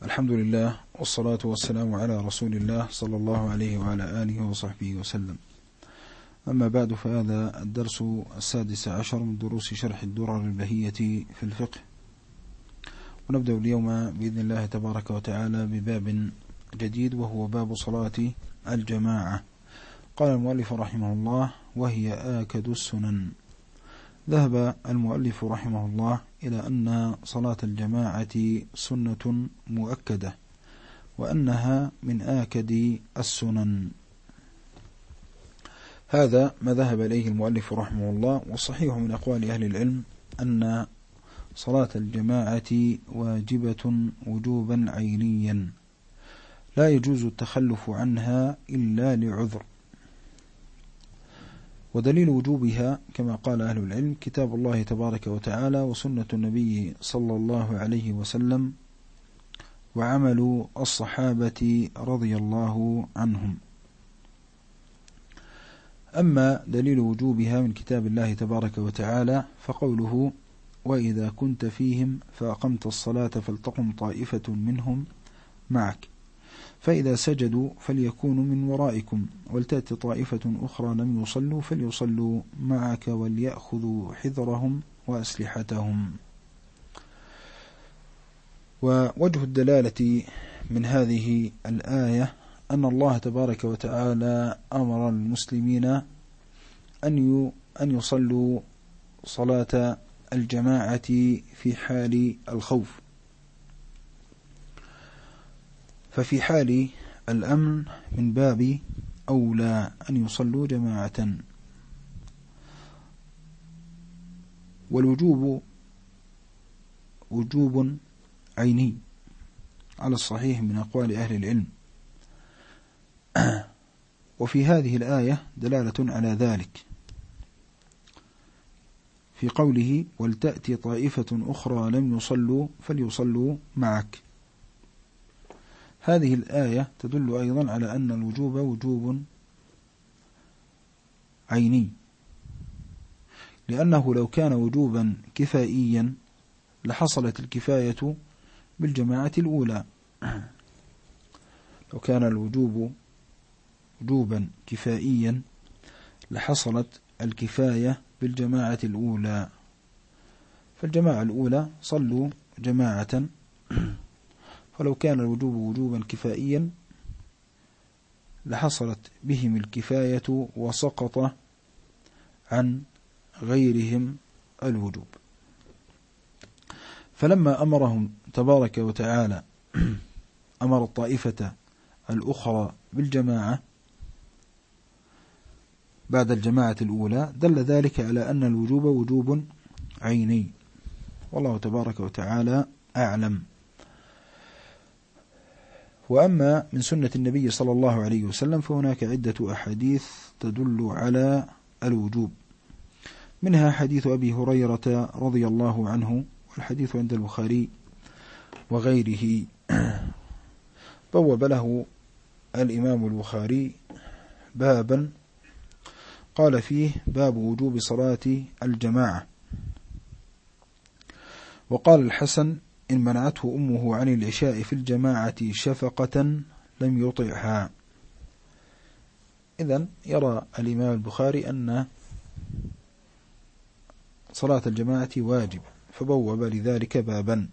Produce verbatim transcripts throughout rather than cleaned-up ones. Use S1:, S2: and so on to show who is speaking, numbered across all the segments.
S1: الحمد لله والصلاة والسلام على رسول الله صلى الله عليه وعلى آله وصحبه وسلم. أما بعد، فهذا الدرس السادس عشر من دروس شرح الدرر البهية في الفقه، ونبدأ اليوم بإذن الله تبارك وتعالى بباب جديد، وهو باب صلاة الجماعة. قال المؤلف رحمه الله: وهي آكد السنن. ذهب المؤلف رحمه الله إلى أن صلاة الجماعة سنة مؤكدة، وأنها من آكد السنن. هذا ما ذهب إليه المؤلف رحمه الله، والصحيح من أقوال أهل العلم أن صلاة الجماعة واجبة وجوبا عينيا، لا يجوز التخلف عنها إلا لعذر. ودليل وجوبها كما قال أهل العلم كتاب الله تبارك وتعالى، وسنة النبي صلى الله عليه وسلم، وعمل الصحابة رضي الله عنهم. أما دليل وجوبها من كتاب الله تبارك وتعالى فقوله: وإذا كنت فيهم فأقمت الصلاة فلتقم طائفة منهم معك فإذا سجدوا فليكونوا من ورائكم ولتأتي طائفة أخرى لم يصلوا فليصلوا معك وليأخذوا حذرهم وأسلحتهم. ووجه الدلالة من هذه الآية أن الله تبارك وتعالى أمر المسلمين أن أن يصلوا صلاة الجماعة في حال الخوف، ففي حال الأمن من باب أولى أن يصلوا جماعة. والوجوب وجوب عيني على الصحيح من أقوال أهل العلم، وفي هذه الآية دلالة على ذلك في قوله: ولتأتي طائفة أخرى لم يصلوا فليصلوا معك. هذه الآية تدل أيضا على أن الوجوب وجوب عيني، لأنه لو كان وجوبا كفائيا لحصلت الكفاية بالجماعة الأولى. لو كان الوجوب وجوبا كفائيا لحصلت الكفاية بالجماعة الأولى، فالجماعة الأولى صلوا جماعة، فلو كان الوجوب وجوبا كفائيا لحصلت بهم الكفاية وسقط عن غيرهم الوجوب. فلما أمرهم تبارك وتعالى أمر الطائفة الأخرى بالجماعة بعد الجماعة الأولى، دل ذلك على أن الوجوب وجوب عيني، والله تبارك وتعالى أعلم. وأما من سنة النبي صلى الله عليه وسلم فهناك عدة أحاديث تدل على الوجوب، منها حديث أبي هريرة رضي الله عنه، والحديث عند البخاري وغيره. بوب له الإمام البخاري بابا قال فيه: باب وجوب صلاة الجماعة. وقال الحسن: إن منعته أمه عن العشاء في الجماعة شفقة لم يطعها. إذن يرى الإمام البخاري أن صلاة الجماعة واجب، فبوب لذلك بابا.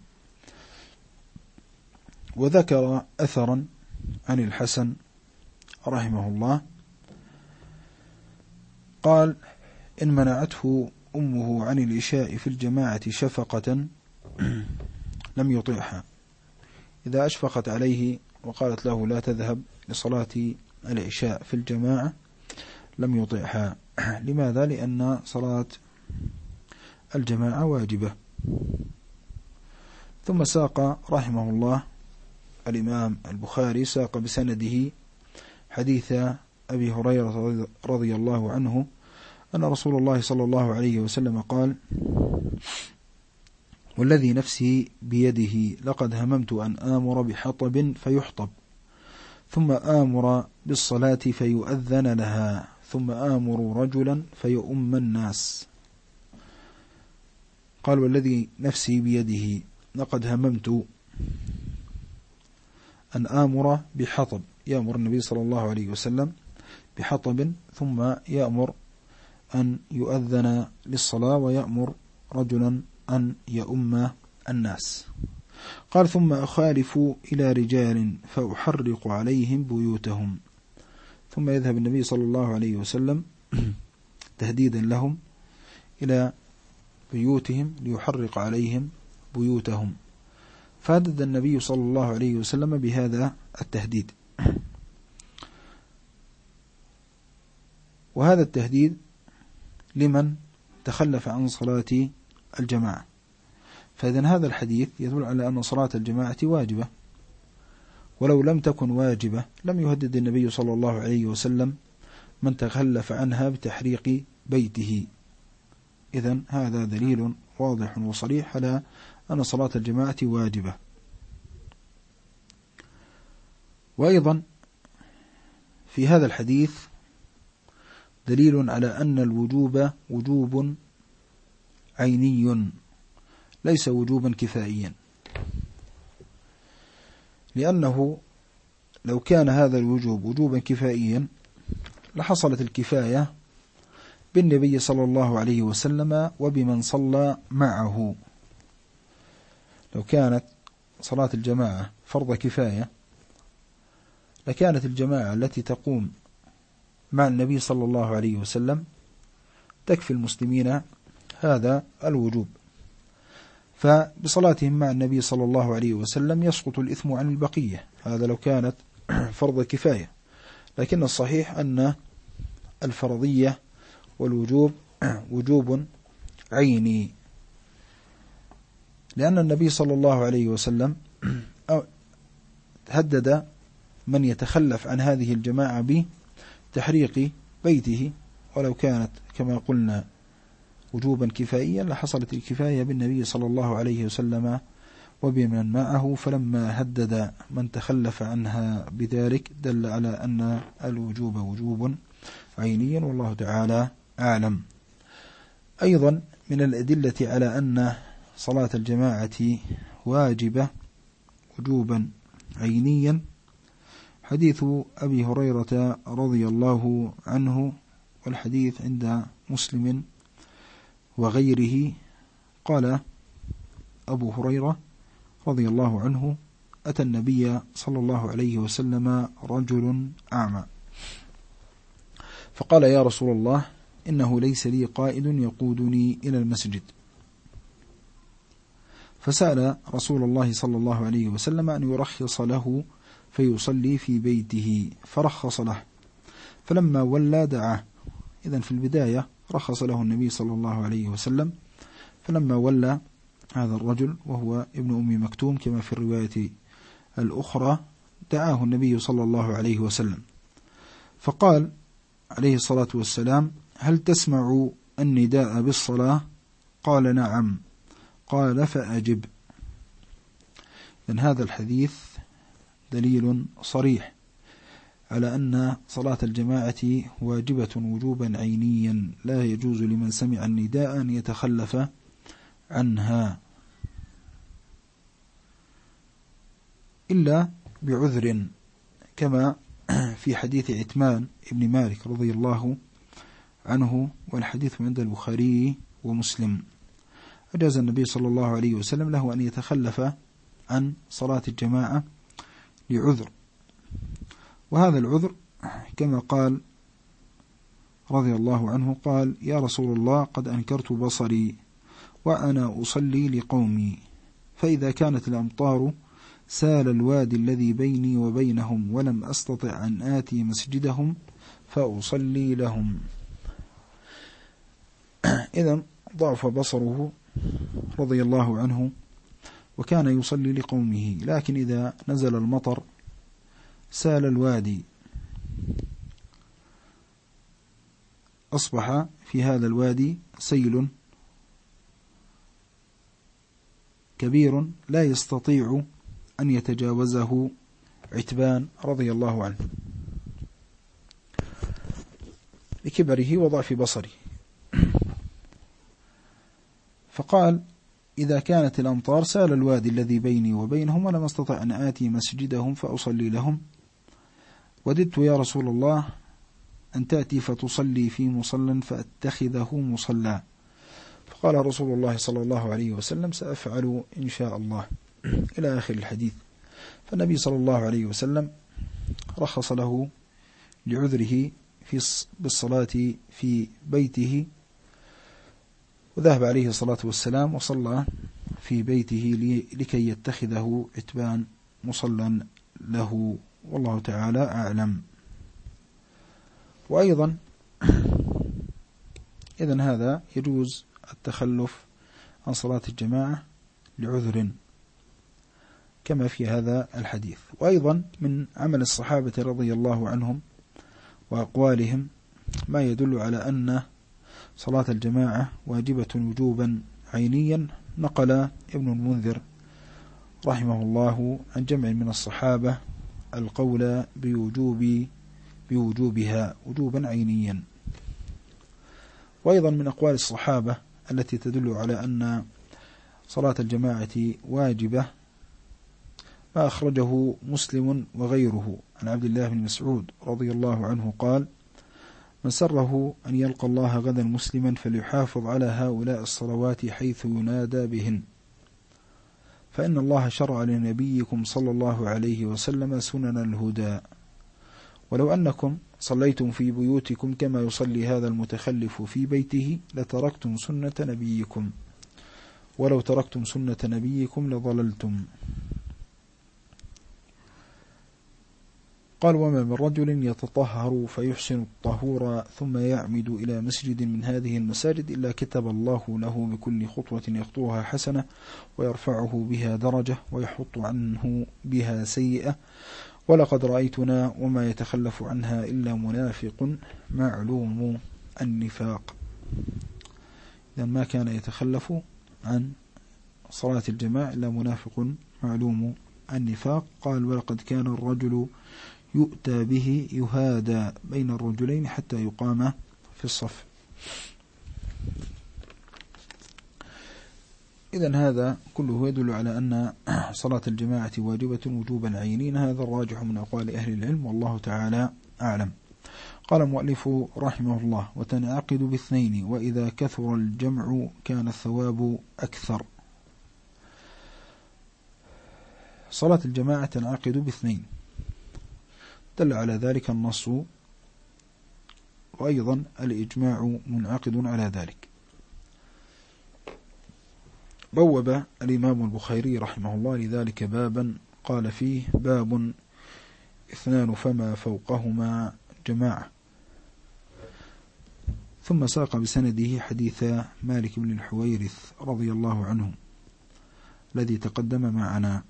S1: وذكر أثرا عن الحسن رحمه الله قال: إن منعته أمه عن العشاء في الجماعة شفقة لم يطيعها. إذا أشفقت عليه وقالت له لا تذهب لصلاة العشاء في الجماعة لم يطيعها. لماذا؟ لأن صلاة الجماعة واجبة. ثم ساق رحمه الله الإمام البخاري ساق بسنده حديث أبي هريرة رضي الله عنه أن رسول الله صلى الله عليه وسلم قال: والذي نفسي بيده لقد هممت أن آمر بحطب فيحطب، ثم آمر بالصلاة فيؤذن لها، ثم آمر رجلا فيؤم الناس. قال: والذي نفسي بيده لقد هممت أن آمر بحطب، يأمر النبي صلى الله عليه وسلم بحطب، ثم يأمر أن يؤذن للصلاة، ويأمر رجلا أن يؤم الناس. قال: ثم أخالف إلى رجال فأحرق عليهم بيوتهم. ثم يذهب النبي صلى الله عليه وسلم تهديدا لهم إلى بيوتهم ليحرق عليهم بيوتهم، فهدد النبي صلى الله عليه وسلم بهذا التهديد. وهذا التهديد لمن تخلف عن صلاة الجماعة. فإذن هذا الحديث يدل على أن صلاة الجماعة واجبة، ولو لم تكن واجبة لم يهدد النبي صلى الله عليه وسلم من تخلف عنها بتحريق بيته. إذن هذا دليل واضح وصريح على أن صلاة الجماعة واجبة. وأيضا في هذا الحديث دليل على أن الوجوب وجوب عيني ليس وجوبا كفائيا، لأنه لو كان هذا الوجوب وجوبا كفائيا لحصلت الكفاية بالنبي صلى الله عليه وسلم وبمن صلى معه. لو كانت صلاة الجماعة فرض كفاية لكانت الجماعة التي تقوم مع النبي صلى الله عليه وسلم تكفي المسلمين هذا الوجوب، فبصلاتهم مع النبي صلى الله عليه وسلم يسقط الإثم عن البقية. هذا لو كانت فرض كفاية، لكن الصحيح أن الفرضية والوجوب وجوب عيني، لأن النبي صلى الله عليه وسلم هدد من يتخلف عن هذه الجماعة بتحريق بيته، ولو كانت كما قلنا وجوبا كفائيا لحصلت الكفاية بالنبي صلى الله عليه وسلم وبمن معه، فلما هدد من تخلف عنها بذلك دل على أن الوجوب وجوب عيني، والله تعالى أعلم. أيضا من الأدلة على أن صلاة الجماعة واجبة وجوبا عينيا حديث أبي هريرة رضي الله عنه، والحديث عند مسلم وغيره. قال أبو هريرة رضي الله عنه: أتى النبي صلى الله عليه وسلم رجل أعمى فقال: يا رسول الله، إنه ليس لي قائد يقودني إلى المسجد. فسأل رسول الله صلى الله عليه وسلم أن يرخص له فيصلي في بيته، فرخص له، فلما ولى دعاه. إذن في البداية رخص له النبي صلى الله عليه وسلم، فلما ولى هذا الرجل وهو ابن أم مكتوم كما في الرواية الأخرى دعاه النبي صلى الله عليه وسلم، فقال عليه الصلاة والسلام: هل تسمع النداء بالصلاة؟ قال: نعم. قال: فأجب. إذن هذا الحديث دليل صريح على أن صلاة الجماعة واجبة وجوبا عينيا، لا يجوز لمن سمع النداء أن يتخلف عنها إلا بعذر، كما في حديث عتمان ابن مالك رضي الله عنه، والحديث عند البخاري ومسلم. أجاز النبي صلى الله عليه وسلم له أن يتخلف عن صلاة الجماعة لعذر، وهذا العذر كما قال رضي الله عنه: قال: يا رسول الله، قد أنكرت بصري وأنا أصلي لقومي، فإذا كانت الأمطار سال الوادي الذي بيني وبينهم ولم أستطع أن آتي مسجدهم فأصلي لهم. إذن ضعف بصره رضي الله عنه وكان يصلي لقومه، لكن إذا نزل المطر سال الوادي، أصبح في هذا الوادي سيل كبير لا يستطيع أن يتجاوزه عتبان رضي الله عنه لكبره وضعف بصره. فقال إذا كانت الأمطار سال الوادي الذي بيني وبينهم ولم أستطع أن آتي مسجدهم فأصلي لهم. وددت يا رسول الله أن تأتي فتصلي في مصلى فأتخذه مصلى. فقال رسول الله صلى الله عليه وسلم سأفعل إن شاء الله إلى آخر الحديث. فالنبي صلى الله عليه وسلم رخص له لعذره في بالصلاة في بيته، وذهب عليه الصلاة والسلام وصلى في بيته لكي يتخذه عتبان مصلى له، والله تعالى أعلم. وأيضا إذن هذا يجوز التخلف عن صلاة الجماعة لعذر كما في هذا الحديث. وأيضا من عمل الصحابة رضي الله عنهم وأقوالهم ما يدل على أن صلاة الجماعة واجبة وجوبا عينيا. نقل ابن المنذر رحمه الله عن جمع من الصحابة القول بوجوب بوجوبها وجوبا عينيا. وأيضا من أقوال الصحابة التي تدل على أن صلاة الجماعة واجبة ما أخرجه مسلم وغيره عن عبد الله بن مسعود رضي الله عنه قال: من سره أن يلقى الله غدا مسلما فليحافظ على هؤلاء الصلوات حيث ينادى بهن، فإن الله شرع لنبيكم صلى الله عليه وسلم سنن الهدى، ولو أنكم صليتم في بيوتكم كما يصلي هذا المتخلف في بيته لتركتم سنة نبيكم، ولو تركتم سنة نبيكم لضللتم. قال: وما من رجل يتطهر فيحسن الطهور ثم يعمد إلى مسجد من هذه المساجد إلا كتب الله له بكل خطوة يخطوها حسنة ويرفعه بها درجة ويحط عنه بها سيئة، ولقد رأيتنا وما يتخلف عنها إلا منافق معلوم النفاق. إذن ما كان يتخلف عن صلاة الجماعة إلا منافق معلوم النفاق. قال: ولقد كان الرجل يؤتى به يهادى بين الرجلين حتى يقام في الصف. إذن هذا كله يدل على أن صلاة الجماعة واجبة وجوبا عينيا، هذا الراجح من أقوال أهل العلم والله تعالى أعلم. قال المؤلف رحمه الله: وتنعقد باثنين، وإذا كثر الجمع كان الثواب أكثر. صلاة الجماعة تنعقد باثنين، دل على ذلك النص، وأيضا الإجماع منعقد على ذلك. بوب الإمام البخاري رحمه الله لذلك بابا قال فيه: باب اثنان فما فوقهما جماعة. ثم ساق بسنده حديث مالك بن الحويرث رضي الله عنه الذي تقدم معنا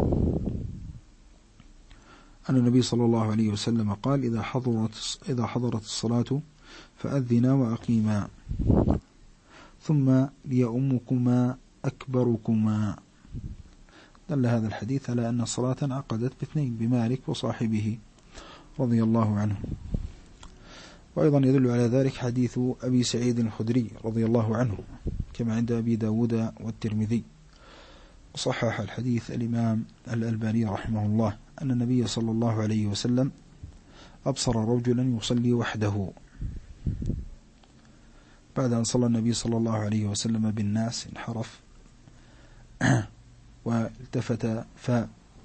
S1: أن النبي صلى الله عليه وسلم قال: إذا حضرت, إذا حضرت الصلاة فأذنا وأقيما، ثم ليؤمكما أكبركما. دل هذا الحديث على أن الصلاة انعقدت باثنين، بمالك وصاحبه رضي الله عنه. وأيضا يدل على ذلك حديث أبي سعيد الخدري رضي الله عنه كما عند أبي داود والترمذي. وصحح الحديث الإمام الألباني رحمه الله أن النبي صلى الله عليه وسلم أبصر رجلا يصلي وحده بعد أن صلى النبي صلى الله عليه وسلم بالناس، انحرف والتفت فرأى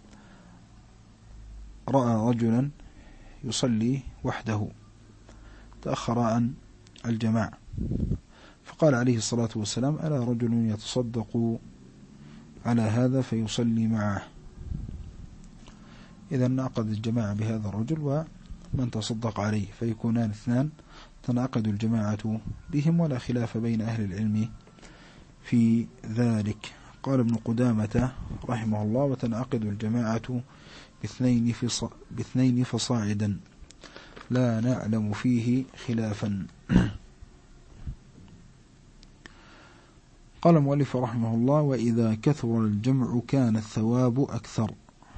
S1: رجلا يصلي وحده تأخر عن الجماعة، فقال عليه الصلاة والسلام: ألا رجل يتصدق على هذا فيصلي معه. إذا نعقد الجماعة بهذا الرجل ومن تصدق عليه، فيكونان اثنان تنعقد الجماعة بهم، ولا خلاف بين أهل العلم في ذلك. قال ابن قدامة رحمه الله: وتنعقد الجماعة باثنين, في باثنين فصاعدا لا نعلم فيه خلافا. قال المؤلف رحمه الله: وإذا كثر الجمع كان الثواب أكثر،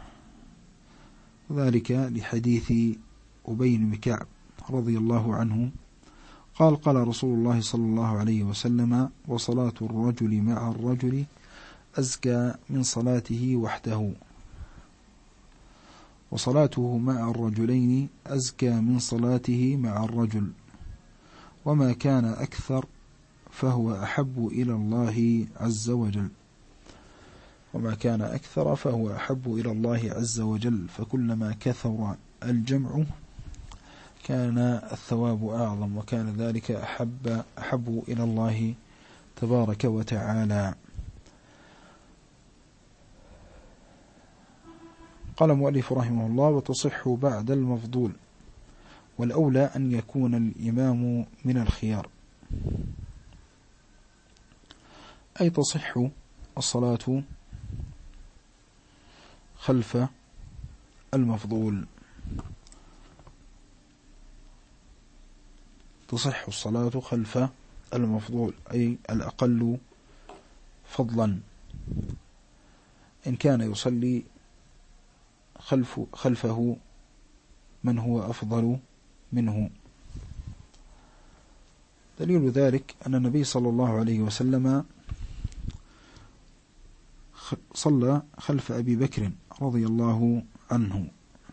S1: وذلك لحديث أبي بن كعب رضي الله عنه قال: قال رسول الله صلى الله عليه وسلم: وصلاة الرجل مع الرجل أزكى من صلاته وحده، وصلاته مع الرجلين أزكى من صلاته مع الرجل، وما كان أكثر فهو أحب إلى الله عز وجل وما كان أكثر فهو أحب إلى الله عز وجل فكلما كثر الجمع كان الثواب أعظم، وكان ذلك أحب, أحب إلى الله تبارك وتعالى. قال مؤلف رحمه الله: وتصح بعد المفضول، والأولى أن يكون الإمام من الخيار، أي تصح الصلاة خلف المفضول، تصح الصلاة خلف المفضول أي الأقل فضلا، إن كان يصلي خلف خلفه من هو أفضل منه. دليل ذلك أن النبي صلى الله عليه وسلم صلى خلف أبي بكر رضي الله عنه،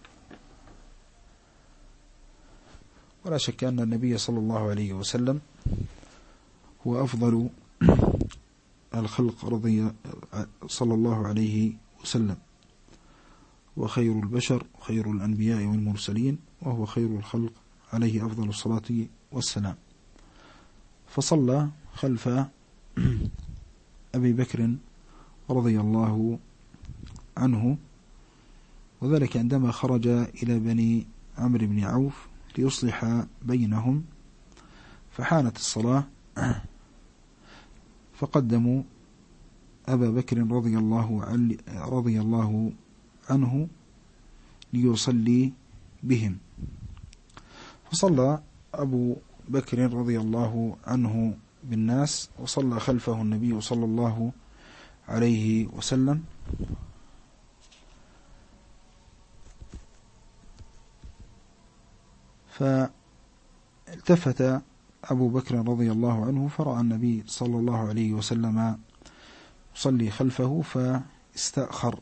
S1: ولا شك أن النبي صلى الله عليه وسلم هو أفضل الخلق رضي صلى الله عليه وسلم، وخير البشر خير الأنبياء والمرسلين، وهو خير الخلق عليه أفضل الصلاة والسلام. فصلى خلف أبي بكر رضي الله عنه، وذلك عندما خرج إلى بني عمرو بن عوف ليصلح بينهم، فحانت الصلاة فقدموا أبا بكر رضي الله رضي الله عنه ليصلي بهم، فصلى أبو بكر رضي الله عنه بالناس، وصلى خلفه النبي صلى الله عليه وسلم، فالتفت أبو بكر رضي الله عنه فرأى النبي صلى الله عليه وسلم يصلي خلفه فاستأخر،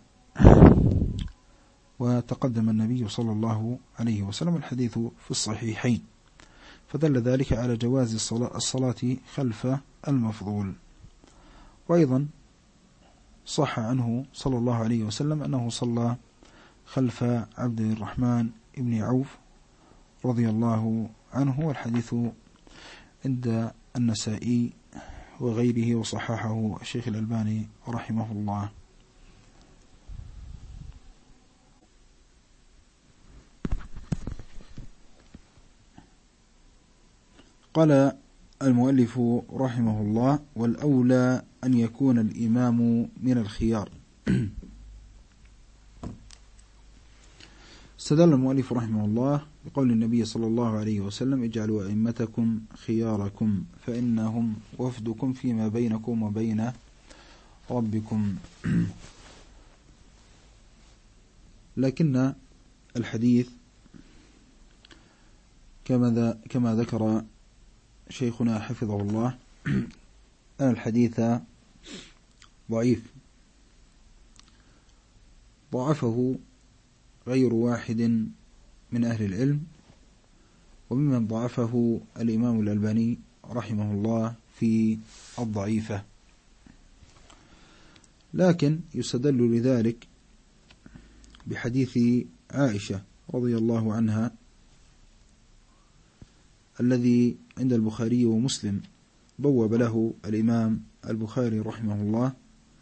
S1: وتقدم النبي صلى الله عليه وسلم، الحديث في الصحيحين، فدل ذلك على جواز الصلاة خلف المفضول. وأيضا صح عنه صلى الله عليه وسلم أنه صلى خلف عبد الرحمن بن عوف رضي الله عنه، والحديث عند النسائي وغيره، وصححه الشيخ الألباني رحمه الله. قال المؤلف رحمه الله: والأولى أن يكون الإمام من الخيار. استدل المؤلف رحمه الله بقول النبي صلى الله عليه وسلم: اجعلوا أئمتكم خياركم فإنهم وفدكم فيما بينكم وبين ربكم. لكن الحديث كما كما ذكر شيخنا حفظه الله أن الحديث ضعيف، ضعفه غير واحد من أهل العلم، وممن ضعفه الإمام الألباني رحمه الله في الضعيفة. لكن يستدل لذلك بحديث عائشة رضي الله عنها الذي عند البخاري ومسلم، بوب له الإمام البخاري رحمه الله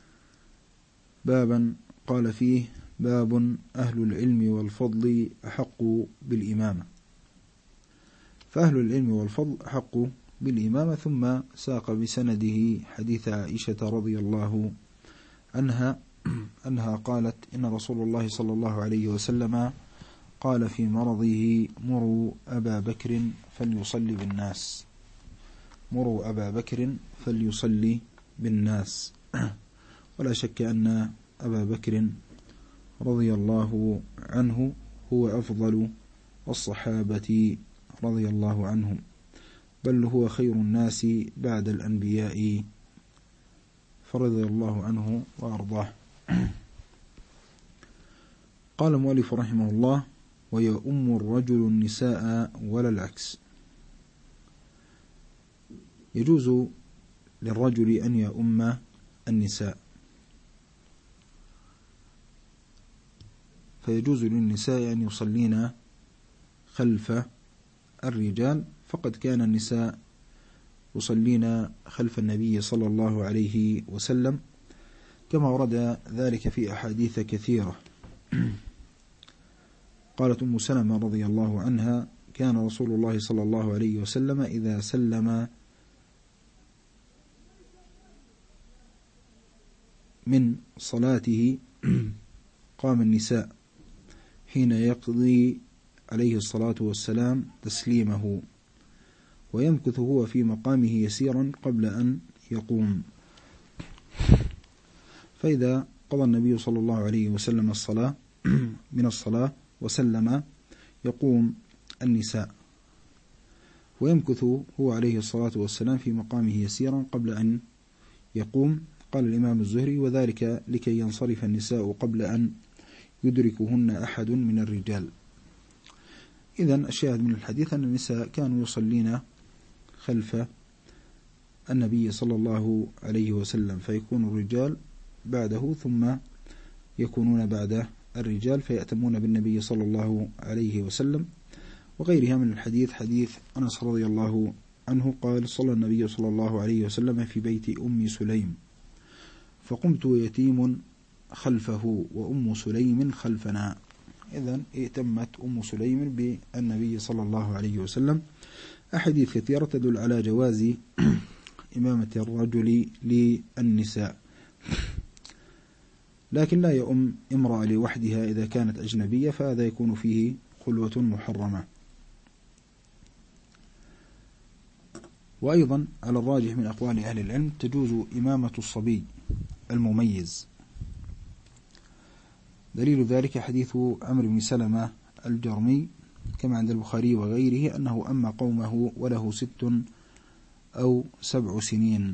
S1: بابا قال فيه: باب أهل العلم والفضل أحق بالإمامة. فأهل العلم والفضل أحق بالإمامة، ثم ساق بسنده حديث عائشة رضي الله عنها أنها قالت: إن رسول الله صلى الله عليه وسلم قال في مرضه: مروا أبا بكر فليصلي بالناس، مروا أبا بكر فليصلي بالناس. ولا شك أن أبا بكر رضي الله عنه هو أفضل الصحابة رضي الله عنهم، بل هو خير الناس بعد الأنبياء، فرضي الله عنه وأرضاه. قال المؤلف رحمه الله: ويؤم الرجل النساء ولا العكس. يجوز للرجل أن يؤم النساء، فيجوز للنساء أن يصلين خلف الرجال، فقد كان النساء يصلين خلف النبي صلى الله عليه وسلم كما ورد ذلك في أحاديث كثيرة. قالت أم سلمة رضي الله عنها: كان رسول الله صلى الله عليه وسلم إذا سلم من صلاته قام النساء حين يقضي عليه الصلاة والسلام تسليمه، ويمكث هو في مقامه يسيرا قبل أن يقوم. فإذا قضى النبي صلى الله عليه وسلم الصلاة من الصلاة وسلم يقوم النساء، ويمكث هو عليه الصلاة والسلام في مقامه يسيرا قبل أن يقوم. قال الإمام الزهري: وذلك لكي ينصرف النساء قبل أن يدركهن أحد من الرجال. إذن الشاهد من الحديث أن النساء كانوا يصلين خلف النبي صلى الله عليه وسلم، فيكون الرجال بعده ثم يكونون بعد الرجال فيأتمون بالنبي صلى الله عليه وسلم. وغيرها من الحديث، حديث أنس رضي الله عنه قال: صلى النبي صلى الله عليه وسلم في بيت أم سليم فقمت يتيم خلفه وأم سليم خلفنا. إذن ائتمت أم سليم بالنبي صلى الله عليه وسلم. أحاديث كثيرة تدل على جواز إمامة الرجل للنساء، لكن لا يؤم امرأة لوحدها إذا كانت أجنبية، فهذا يكون فيه خلوة محرمة. وأيضا على الراجح من أقوال أهل العلم تجوز إمامة الصبي المميز. دليل ذلك حديث عمرو بن سلمة الجرمي كما عند البخاري وغيره أنه أما قومه وله ست أو سبع سنين.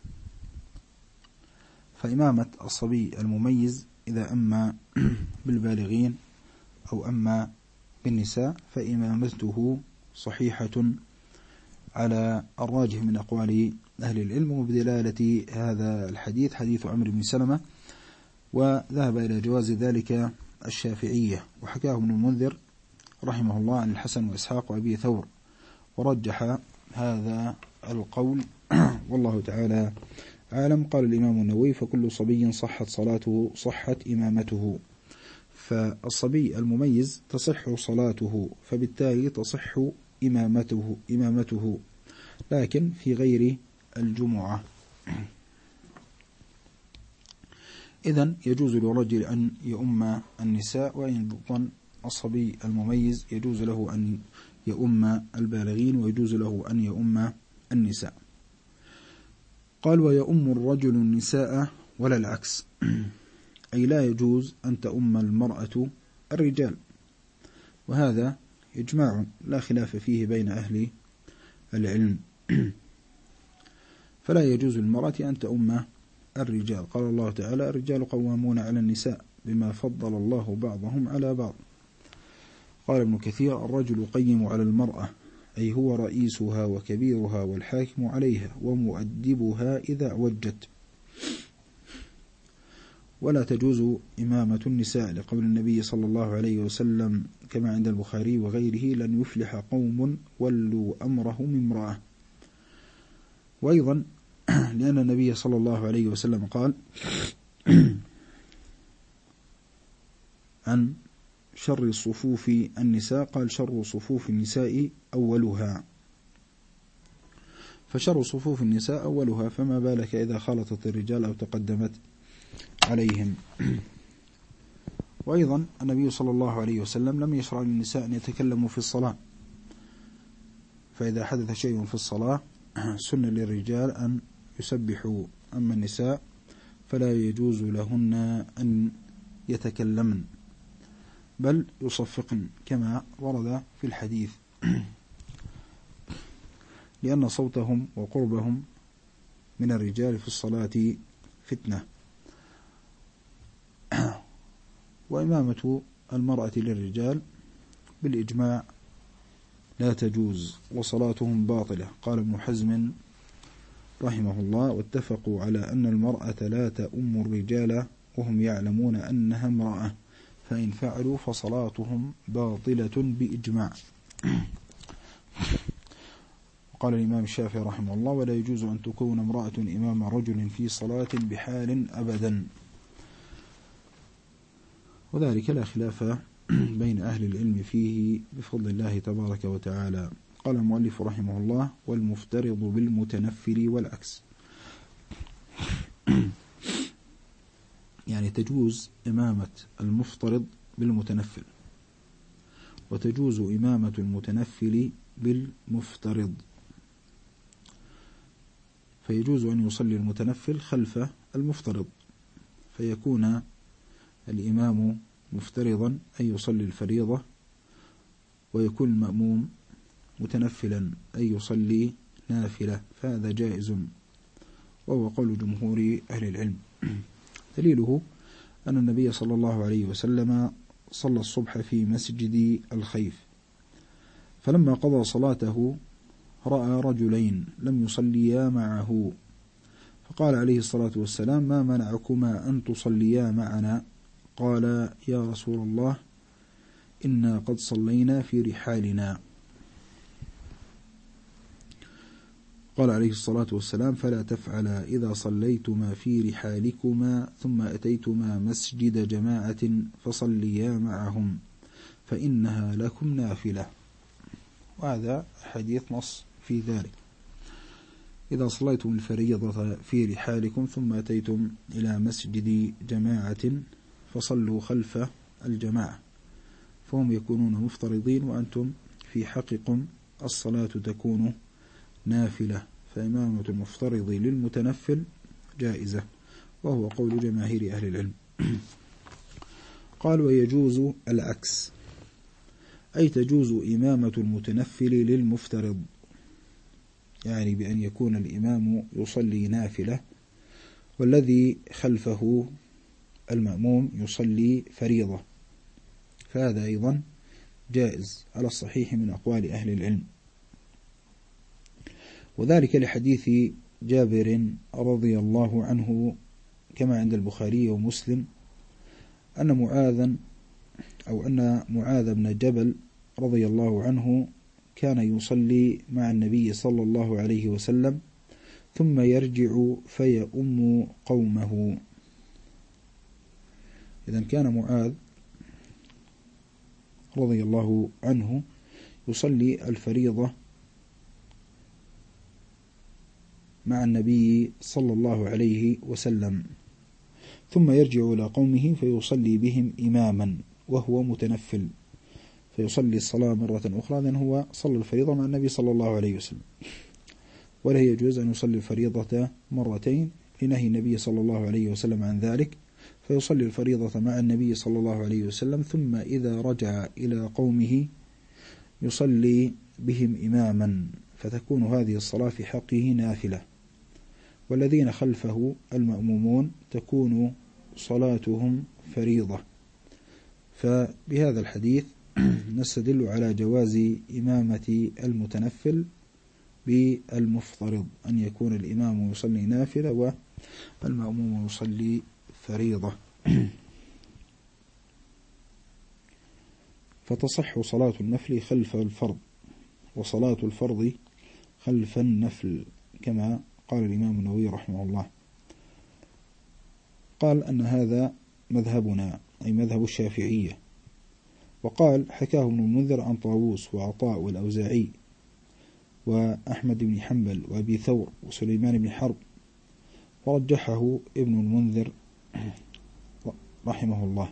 S1: فإمامة الصبي المميز إذا أما بالبالغين أو أما بالنساء فإمامته صحيحة على الراجح من أقوال أهل العلم، وبدلالة هذا الحديث حديث عمرو بن سلمة. وذهب إلى جواز ذلك الشافعية، وحكاه ابن المنذر رحمه الله عن الحسن وإسحاق وأبي ثور، ورجح هذا القول والله تعالى أعلم. قال الإمام النووي: فكل صبي صحت صلاته صحت إمامته. فالصبي المميز تصح صلاته، فبالتالي تصح إمامته إمامته لكن في غير الجمعة. إذن يجوز للرجل أن يؤم النساء، وإن ظن الصبي المميز يجوز له أن يؤم البالغين، ويجوز له أن يؤم النساء. قال: ويؤم الرجل النساء ولا العكس، أي لا يجوز أن تؤم المرأة الرجال، وهذا إجماع لا خلاف فيه بين أهل العلم. فلا يجوز للمرأة أن تؤم الرجال. قال الله تعالى: الرجال قوامون على النساء بما فضل الله بعضهم على بعض. قال ابن كثير: الرجل قيم على المرأة، أي هو رئيسها وكبيرها والحاكم عليها ومؤدبها إذا وجت. ولا تجوز إمامة النساء لقول النبي صلى الله عليه وسلم كما عند البخاري وغيره: لن يفلح قوم ولوا أمرهم امرأة. وأيضا لأن النبي صلى الله عليه وسلم قال عن شر صفوف النساء، قال: شر صفوف النساء أولها. فشر صفوف النساء أولها، فما بالك إذا خلطت الرجال أو تقدمت عليهم. وأيضا النبي صلى الله عليه وسلم لم يشرع للنساء أن يتكلموا في الصلاة، فإذا حدث شيء في الصلاة سن للرجال أن يسبحوا، أما النساء فلا يجوز لهن أن يتكلمن بل يصفقن كما ورد في الحديث، لأن صوتهم وقربهم من الرجال في الصلاة فتنة. وإمامة المرأة للرجال بالإجماع لا تجوز وصلاتهم باطلة. قال ابن حزم رحمه الله: واتفقوا على أن المرأة لا تؤم الرجال وهم يعلمون أنها امرأة، فإن فعلوا فصلاتهم باطلة بإجماع. قال الإمام الشافعي رحمه الله: ولا يجوز أن تكون امرأة إمام رجل في صلاة بحال أبدا. وذلك لا خلاف بين أهل العلم فيه بفضل الله تبارك وتعالى. قال المؤلف رحمه الله: والمفترض بالمتنفل والعكس. يعني تجوز إمامة المفترض بالمتنفل، وتجوز إمامة المتنفل بالمفترض. فيجوز أن يصلي المتنفل خلف المفترض، فيكون الإمام مفترضا أن يصلي الفريضة، ويكون المأموم متنفلا أن يصلي نافلة، فهذا جائز، وهو قول جمهور أهل العلم. دليله أن النبي صلى الله عليه وسلم صلى الصبح في مسجد الخيف، فلما قضى صلاته رأى رجلين لم يصليا معه، فقال عليه الصلاة والسلام: ما منعكما أن تصليا معنا؟ قال: يا رسول الله، إنا قد صلينا في رحالنا. قال عليه الصلاة والسلام: فلا تفعلا إذا صليتما في رحالكما ثم أتيتما مسجد جماعة فصليا معهم فإنها لكم نافلة. وهذا حديث نص في ذلك: إذا صليتم الفريضة في رحالكم ثم أتيتم إلى مسجد جماعة فصلوا خلف الجماعة، فهم يكونون مفترضين وأنتم في حقكم الصلاة تكون نافلة، فإمامة المفترض للمتنفل جائزة، وهو قول جماهير أهل العلم. قال: ويجوز العكس، أي تجوز إمامة المتنفل للمفترض، يعني بأن يكون الإمام يصلي نافلة والذي خلفه المأموم يصلي فريضة، فهذا أيضا جائز على الصحيح من أقوال أهل العلم. وذلك لحديث جابر رضي الله عنه كما عند البخاري ومسلم أن معاذا أو أن معاذ بن جبل رضي الله عنه كان يصلي مع النبي صلى الله عليه وسلم ثم يرجع فيؤم قومه. إذن كان معاذ رضي الله عنه يصلي الفريضة مع النبي صلى الله عليه وسلم ثم يرجع إلى قومه فيصلي بهم إماما وهو متنفل، فيصلي الصلاة مرة أخرى، لأن هو صلى الفريضة مع النبي صلى الله عليه وسلم، ولا يجوز أن يصلي الفريضة مرتين لنهي النبي صلى الله عليه وسلم عن ذلك، فيصلي الفريضة مع النبي صلى الله عليه وسلم ثم إذا رجع إلى قومه يصلي بهم إماما، فتكون هذه الصلاة في حقه نافلة، والذين خلفه المأمومون تكون صلاتهم فريضة. فبهذا الحديث نستدل على جواز إمامة المتنفل بالمفترض، أن يكون الإمام يصلي نافلة والمأموم يصلي فريضة، فتصح صلاة النفل خلف الفرض وصلاة الفرض خلف النفل، كما قال الإمام النووي رحمه الله. قال أن هذا مذهبنا، أي مذهب الشافعية. وقال حكاه ابن المنذر عن طاووس وعطاء والأوزاعي وأحمد بن حنبل وأبي ثور وسليمان بن حرب، ورجحه ابن المنذر رحمه الله.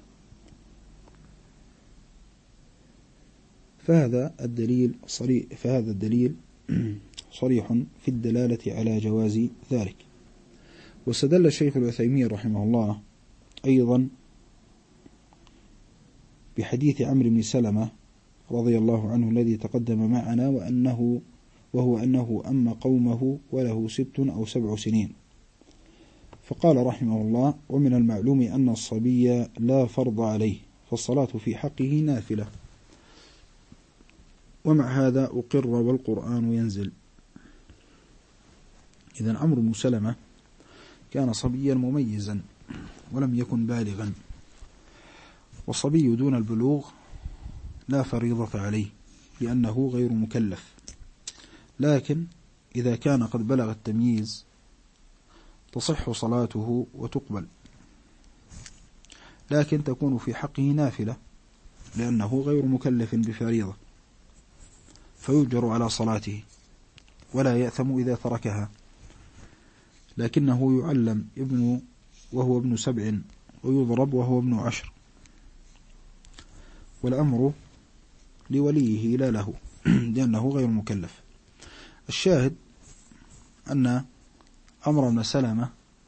S1: فهذا الدليل صريح فهذا الدليل صريح في الدلالة على جواز ذلك. واستدل الشيخ العثيمين رحمه الله أيضا بحديث عمرو بن سلمة رضي الله عنه الذي تقدم معنا، وأنه وهو أنه أم قومه وله ست أو سبع سنين، فقال رحمه الله: ومن المعلوم أن الصبي لا فرض عليه، فالصلاة في حقه نافلة، ومع هذا أقر والقرآن ينزل. إذن عمرو بن سلمة كان صبيا مميزا ولم يكن بالغا، والصبي دون البلوغ لا فريضة عليه لأنه غير مكلف، لكن إذا كان قد بلغ التمييز تصح صلاته وتقبل، لكن تكون في حقه نافلة لأنه غير مكلف بفريضة، فيجر على صلاته ولا يأثم إذا تركها، لكنه يعلم ابن وهو ابن سبع ويضرب وهو ابن عشر، والأمر لوليه لا له لأنه غير مكلف. الشاهد أن عمرو بن سلمة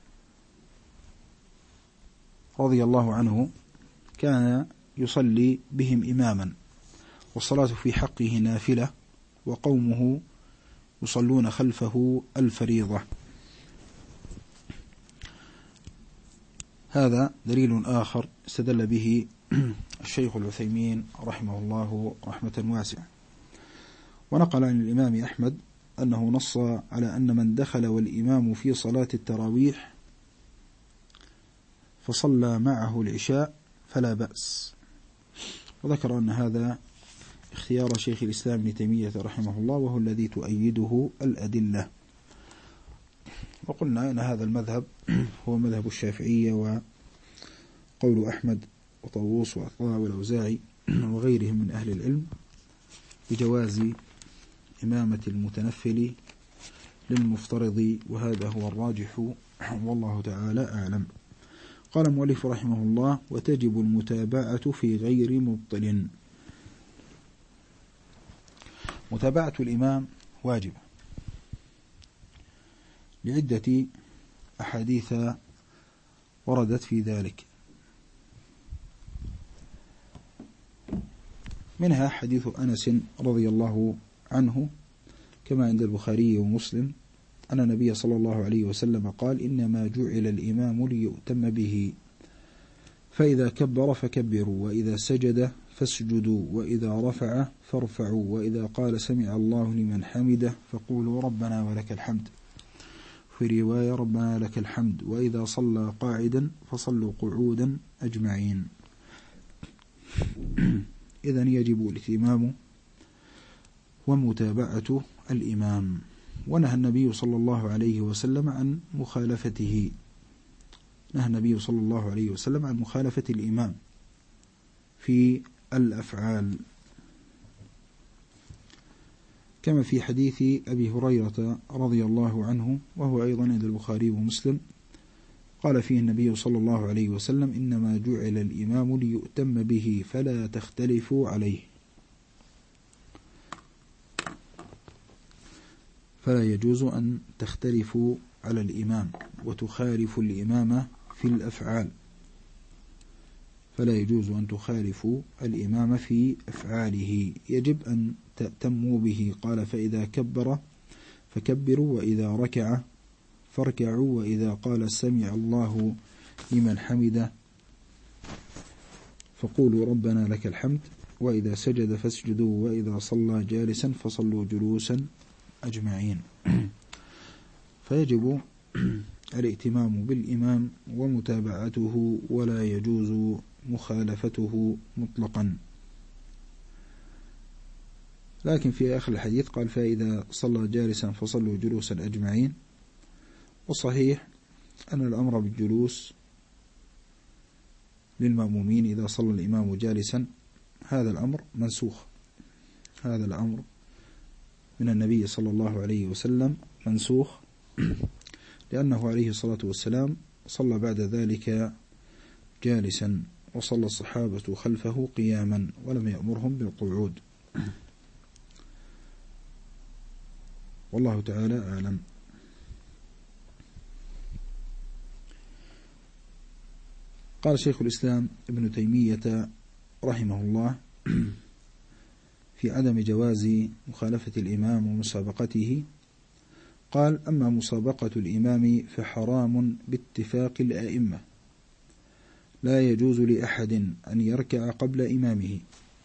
S1: رضي الله عنه كان يصلي بهم إماما، والصلاة في حقه نافلة، وقومه يصلون خلفه الفريضة. هذا دليل آخر استدل به الشيخ العثيمين رحمه الله رحمة واسعة. ونقل عن الإمام أحمد أنه نص على أن من دخل والإمام في صلاة التراويح فصلى معه العشاء فلا بأس، وذكر أن هذا اختيار شيخ الإسلام ابن تيمية رحمه الله، وهو الذي تؤيده الأدلة. وقلنا أن هذا المذهب هو مذهب الشافعية وقول أحمد وطاووس وعطاء والأوزاعي وغيرهم من أهل العلم بجواز إمامة المتنفل للمفترض، وهذا هو الراجح والله تعالى أعلم. قال المؤلف رحمه الله: وتجب المتابعة في غير مبطل. متابعة الإمام واجبة لعدة أحاديث وردت في ذلك، منها حديث أنس رضي الله عنه كما عند البخاري ومسلم أن النبي صلى الله عليه وسلم قال: إنما جعل الإمام ليؤتم به، فإذا كبر فكبروا، وإذا سجد فاسجدوا، وإذا رفع فارفعوا، وإذا قال سمع الله لمن حمده فقولوا ربنا ولك الحمد، في رواية ربنا لك الحمد، وإذا صلى قاعدا فصلوا قعودا أجمعين. إذن يجب الاتمام ومتابعة الإمام. ونهى النبي صلى الله عليه وسلم عن مخالفته، نهى النبي صلى الله عليه وسلم عن مخالفة الإمام في الأفعال، كما في حديث أبي هريرة رضي الله عنه وهو أيضا عند البخاري ومسلم، قال فيه النبي صلى الله عليه وسلم: إنما جعل الإمام ليؤتم به فلا تختلفوا عليه. فلا يجوز أن تختلفوا على الإمام وتخالفوا الإمام في الأفعال، فلا يجوز أن تخالفوا الإمام في أفعاله، يجب أن تأتموا به. قال: فإذا كبر فكبروا، وإذا ركع فاركعوا، وإذا قال سمع الله لمن حمده فقولوا ربنا لك الحمد، وإذا سجد فاسجدوا، وإذا صلى جالسا فصلوا جلوسا أجمعين. فيجب الائتمام بالإمام ومتابعته، ولا يجوز مخالفته مطلقا. لكن في آخر الحديث قال: فإذا صلى جالسا فصلوا جلوسا أجمعين. والصحيح أن الأمر بالجلوس للمأمومين إذا صلى الإمام جالسا هذا الأمر منسوخ، هذا الأمر من النبي صلى الله عليه وسلم منسوخ، لأنه عليه الصلاة والسلام صلى بعد ذلك جالسا، وصلى الصحابة خلفه قياما ولم يأمرهم بالقعود، والله تعالى أعلم. قال شيخ الإسلام ابن تيمية رحمه الله في عدم جواز مخالفة الإمام ومسابقته، قال: أما مسابقة الإمام فحرام باتفاق الآئمة، لا يجوز لأحد أن يركع قبل إمامه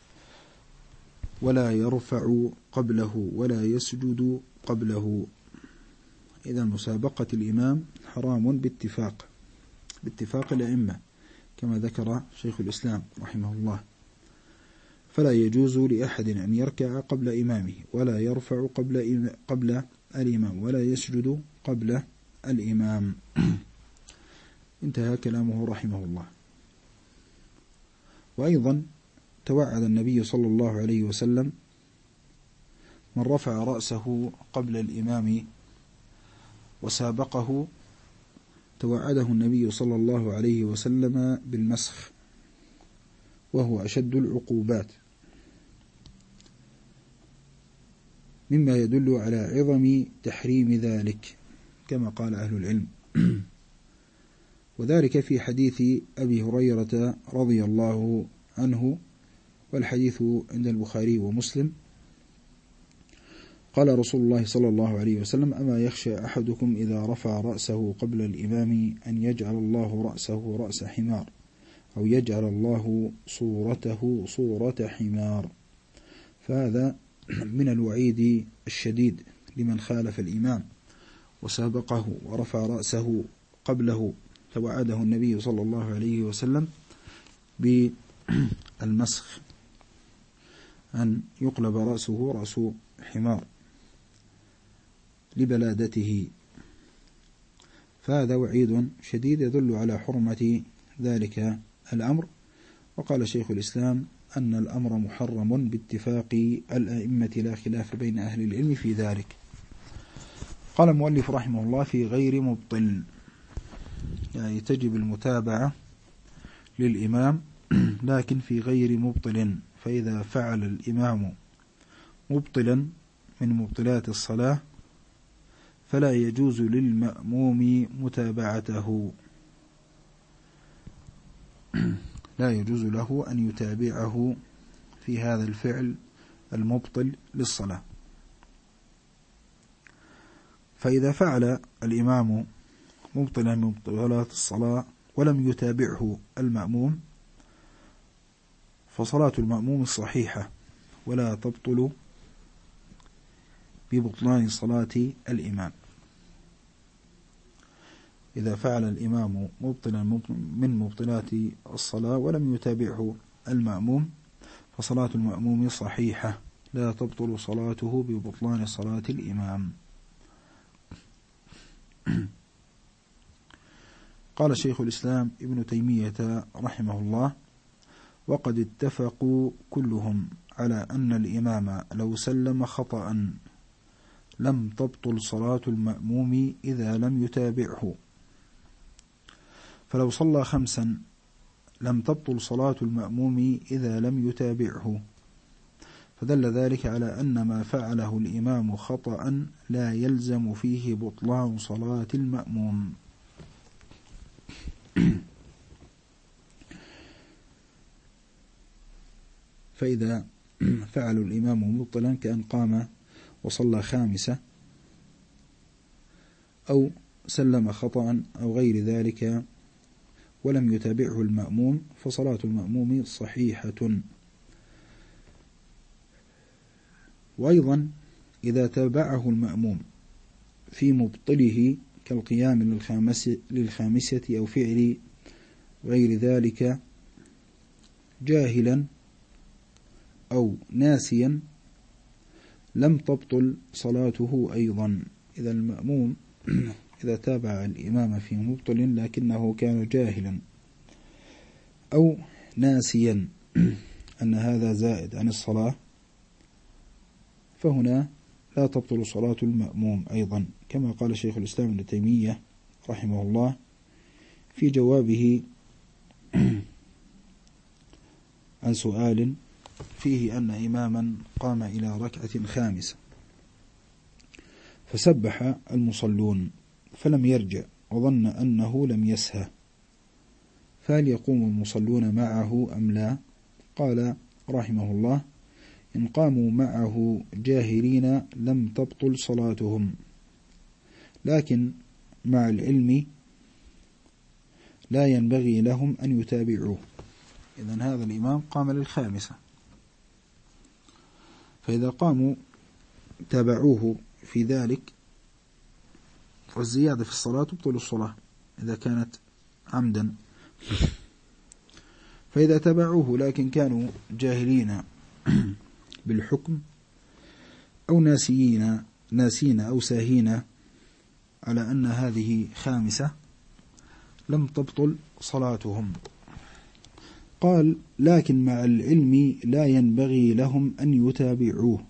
S1: ولا يرفع قبله ولا يسجد قبله. إذا مسابقة الإمام حرام باتفاق باتفاق الأئمة كما ذكر شيخ الإسلام رحمه الله، فلا يجوز لأحد أن يركع قبل إمامه ولا يرفع قبل قبل الإمام ولا يسجد قبل الإمام. انتهى كلامه رحمه الله. وأيضا توعد النبي صلى الله عليه وسلم من رفع رأسه قبل الإمام وسابقه، توعده النبي صلى الله عليه وسلم بالمسخ، وهو أشد العقوبات، مما يدل على عظم تحريم ذلك كما قال أهل العلم. وذلك في حديث أبي هريرة رضي الله عنه، والحديث عند البخاري ومسلم. قال رسول الله صلى الله عليه وسلم: أما يخشى أحدكم إذا رفع رأسه قبل الإمام أن يجعل الله رأسه رأس حمار، أو يجعل الله صورته صورة حمار. فهذا من الوعيد الشديد لمن خالف الإمام وسابقه ورفع رأسه قبله. توعده النبي صلى الله عليه وسلم بالمسخ، أن يقلب رأسه رأس حمار لبلادته. فهذا وعيد شديد يدل على حرمة ذلك الأمر. وقال شيخ الإسلام أن الأمر محرم باتفاق الأئمة، لا خلاف بين أهل العلم في ذلك. قال المؤلف رحمه الله: في غير مبطل، يعني تجب المتابعة للإمام لكن في غير مبطل. فإذا فعل الإمام مبطلا من مبطلات الصلاة فلا يجوز للمأموم متابعته، لا يجوز له أن يتابعه في هذا الفعل المبطل للصلاة. فإذا فعل الإمام مبطلا من مبطلات الصلاة ولم يتابعه المأموم فصلاة المأموم صحيحة ولا تبطل ببطلان صلاة الإمام. إذا فعل الإمام مبطلا من مبطلات الصلاة ولم يتابعه المأموم فصلاة المأموم صحيحة لا تبطل صلاته ببطلان صلاة الإمام. قال شيخ الإسلام ابن تيمية رحمه الله: وقد اتفقوا كلهم على أن الإمام لو سلم خطأ لم تبطل صلاة المأموم إذا لم يتابعه، فلو صلى خمسا لم تبطل صلاة المأموم إذا لم يتابعه، فدل ذلك على أن ما فعله الإمام خطأ لا يلزم فيه بطلان صلاة المأموم. فإذا فعل الإمام مبطلا كأن قام وصلى خامسة أو سلم خطأ أو غير ذلك ولم يتابعه المأموم فصلاة المأموم صحيحة. وأيضا إذا تابعه المأموم في مبطله كالقيام للخامسة أو فعل غير ذلك جاهلا أو ناسيا لم تبطل صلاته أيضا. إذا المأموم إذا تابع الإمام في مبطل لكنه كان جاهلا أو ناسيا أن هذا زائد عن الصلاة فهنا لا تبطل صلاة المأموم أيضا، كما قال شيخ الإسلام ابن تيمية رحمه الله في جوابه عن سؤال فيه أن إماما قام إلى ركعة خامسة فسبح المصلون فلم يرجع وظن أنه لم يسهى، فهل يقوم المصلون معه أم لا؟ قال رحمه الله: إن قاموا معه جاهرين لم تبطل صلاتهم، لكن مع العلم لا ينبغي لهم أن يتابعوه. إذن هذا الإمام قام للخامسة، فإذا قاموا تابعوه في ذلك، والزيادة في الصلاة تبطل الصلاة إذا كانت عمدا. فإذا تابعوه لكن كانوا جاهلين بالحكم أو ناسيين ناسين أو ساهين على أن هذه خامسة، لم تبطل صلاتهم. قال: لكن مع العلم لا ينبغي لهم أن يتابعوه،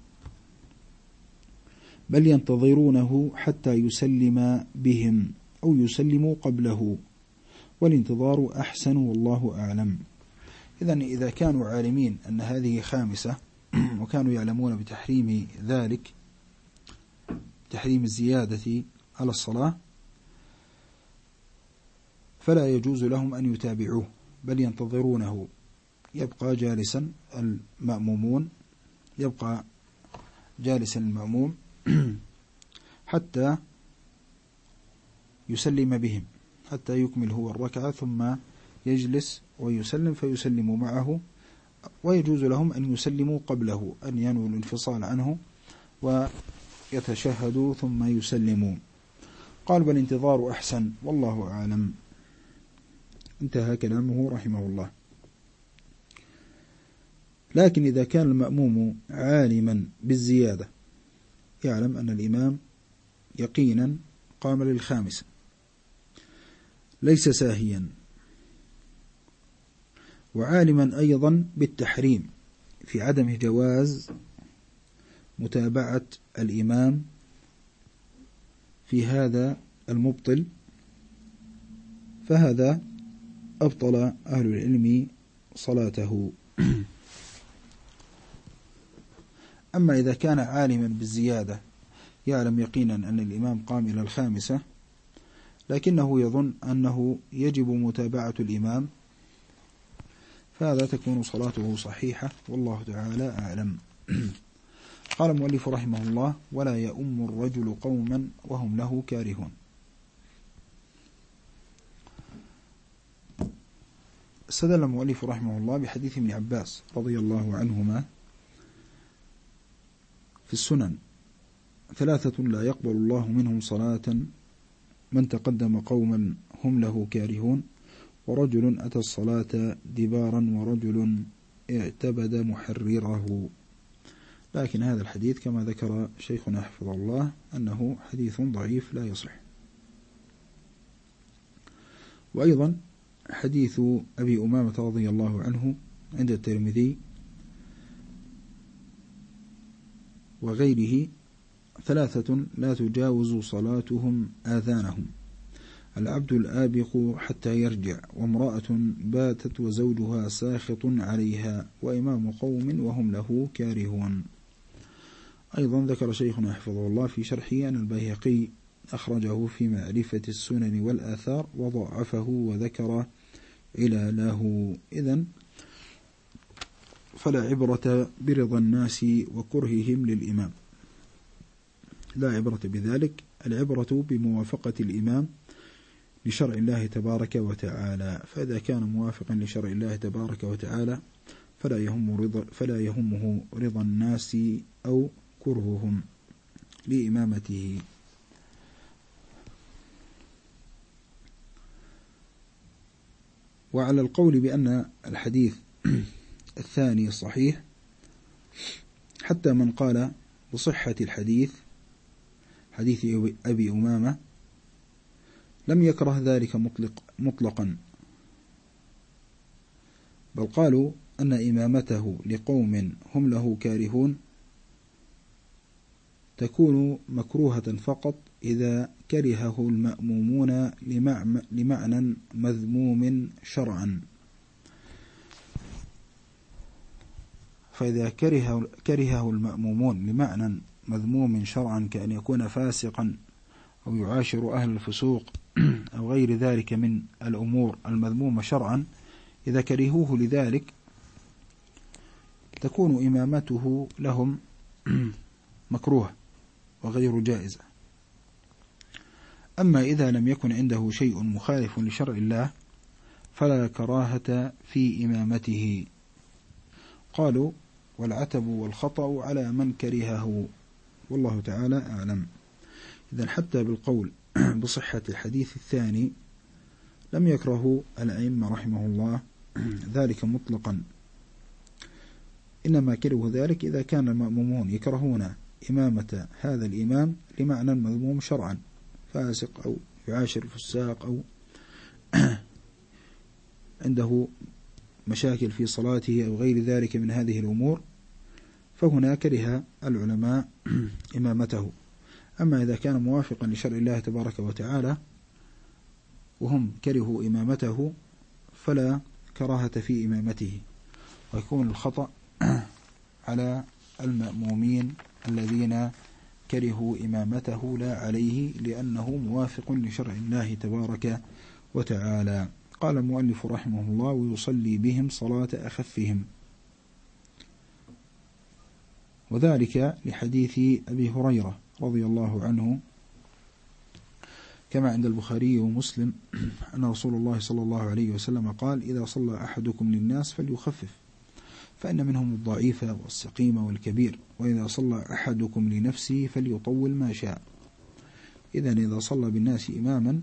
S1: بل ينتظرونه حتى يسلم بهم أو يسلموا قبله، والانتظار أحسن والله أعلم. إذن إذا كانوا عالمين أن هذه خامسة وكانوا يعلمون بتحريم ذلك، تحريم الزيادة على الصلاة، فلا يجوز لهم أن يتابعوه، بل ينتظرونه. يبقى جالسا المأمومون يبقى جالسا المأموم حتى يسلم بهم، حتى يكمل هو الركعة ثم يجلس ويسلم فيسلم معه. ويجوز لهم أن يسلموا قبله، أن ينووا الانفصال عنه ويتشهدوا ثم يسلموا. قال: بل انتظار أحسن والله أعلم. انتهى كلامه رحمه الله. لكن إذا كان المأموم عالما بالزيادة، يعلم أن الإمام يقينا قام للخامسة، ليس ساهيا، وعالما أيضا بالتحريم في عدم جواز متابعة الإمام في هذا المبطل، فهذا أبطل أهل العلم صلاته. أما إذا كان عالما بالزيادة، يعلم يقينا أن الإمام قام إلى الخامسة، لكنه يظن أنه يجب متابعة الإمام، فهذا تكون صلاته صحيحة والله تعالى أعلم. قال المؤلف رحمه الله: ولا يؤم الرجل قوما وهم له كارهون. استدل المؤلف رحمه الله بحديث ابن عباس رضي الله عنهما في السنن: ثلاثة لا يقبل الله منهم صلاة: من تقدم قوما هم له كارهون، ورجل أتى الصلاة دبارا، ورجل اعتبد محرره. لكن هذا الحديث كما ذكر شيخنا حفظه الله أنه حديث ضعيف لا يصح. وأيضا حديث أبي أمامة رضي الله عنه عند الترمذي وغيره: ثلاثة لا تجاوز صلاتهم آذانهم: العبد الآبق حتى يرجع، وامرأة باتت وزوجها ساخط عليها، وإمام قوم وهم له كارهون. أيضا ذكر شيخنا حفظه الله في شرحه أن البيهقي أخرجه في معرفة السنن والآثار وضعفه وذكر علاله. إذن فلا عبرة برضا الناس وكرههم للإمام، لا عبرة بذلك، العبرة بموافقة الإمام لشرع الله تبارك وتعالى. فإذا كان موافقا لشرع الله تبارك وتعالى فلا يهم رضا فلا يهمه رضا الناس أو كرههم لإمامته. وعلى القول بأن الحديث الثاني صحيح، حتى من قال بصحة الحديث حديث أبي أمامة لم يكره ذلك مطلق مطلقا، بل قالوا أن إمامته لقوم هم له كارهون تكون مكروهة فقط إذا كرهه المأمومون لمعنى مذموم شرعا. فإذا كره كرهه المأمومون لمعنى مذموم شرعا، كأن يكون فاسقا أو يعاشر أهل الفسوق أو غير ذلك من الأمور المذمومة شرعا، إذا كرهوه لذلك تكون إمامته لهم مكروه وغير جائزة. أما إذا لم يكن عنده شيء مخالف لشرع الله فلا كراهة في إمامته. قالوا والعتب والخطأ على من كرهه، والله تعالى أعلم. إذن حتى بالقول بصحة الحديث الثاني لم يكره الأئمة رحمه الله ذلك مطلقا، إنما كرهوا ذلك إذا كان المأمومون يكرهون إمامة هذا الإمام لمعنى مذموم شرعا، فاسق أو يعاشر الفساق أو عنده مشاكل في صلاته أو غير ذلك من هذه الأمور، فهنا كره العلماء إمامته. أما إذا كان موافقا لشرع الله تبارك وتعالى وهم كرهوا إمامته فلا كراهة في إمامته، ويكون الخطأ على المأمومين الذين كرهوا إمامته لا عليه، لأنه موافق لشرع الله تبارك وتعالى. قال المؤلف رحمه الله: ويصلي بهم صلاة أخفهم، وذلك لحديث أبي هريرة رضي الله عنه كما عند البخاري ومسلم أن رسول الله صلى الله عليه وسلم قال: إذا صلى أحدكم للناس فليخفف، فإن منهم الضعيف والسقيم والكبير، وإذا صلى أحدكم لنفسه فليطول ما شاء. إذن إذا صلى بالناس إماما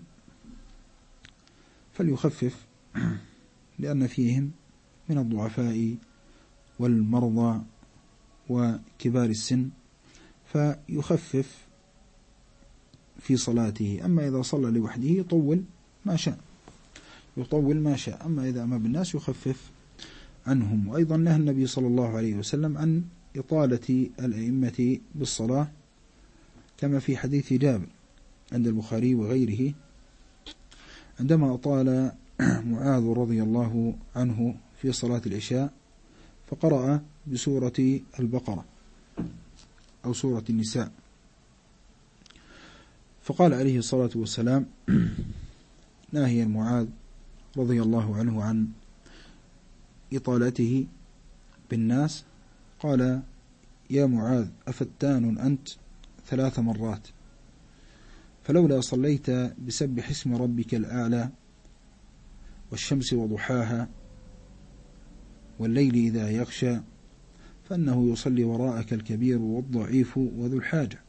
S1: فليخفف، لأن فيهم من الضعفاء والمرضى وكبار السن، فيخفف في صلاته. أما إذا صلى لوحده يطول ما شاء يطول ما شاء أما إذا أمام الناس يخفف عنهم. وأيضا نهى النبي صلى الله عليه وسلم عن إطالة الأئمة بالصلاة، كما في حديث جابر عند البخاري وغيره عندما أطال معاذ رضي الله عنه في صلاة العشاء فقرأ بسورة البقرة أو سورة النساء، فقال عليه الصلاة والسلام ناهيا معاذ رضي الله عنه عن إطالته بالناس، قال: يا معاذ أفتان أنت ثلاث مرات، فلولا صليت بسبح اسم ربك الأعلى والشمس وضحاها والليل إذا يغشى فإنه يصلي وراءك الكبير والضعيف وذو الحاجة.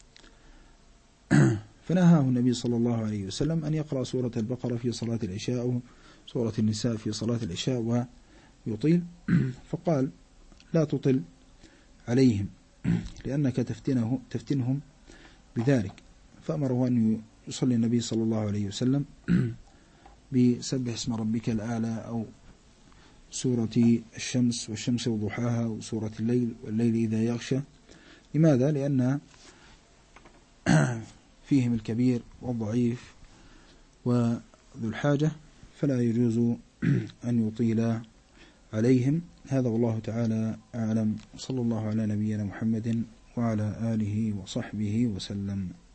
S1: فنهاه النبي صلى الله عليه وسلم أن يقرأ سورة البقرة في صلاة العشاء وسورة النساء في صلاة العشاء ويطيل، فقال: لا تطل عليهم لأنك تفتنه تفتنهم بذلك، فأمره أن يصلي النبي صلى الله عليه وسلم بسبح اسم ربك الأعلى أو سورة الشمس والشمس وضحاها وسورة الليل والليل إذا يغشى. لماذا؟ لأن فيهم الكبير والضعيف وذو الحاجة، فلا يجوز أن يطيل عليهم. هذا والله تعالى أعلم، صلى الله على نبينا محمد وعلى آله وصحبه وسلم.